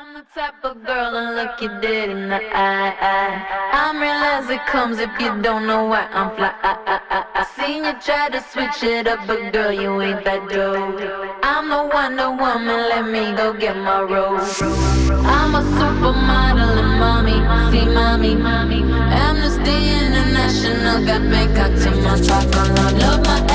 I'm the type of girl to look you dead in the eye. I'm real as it comes if you don't know why I'm fly. I seen you try to switch it up, but girl, you ain't that dope. I'm the Wonder Woman, let me go get my rose. I'm a supermodel and mommy, see mommy. Amnesty International got Bangkok to my top. I love my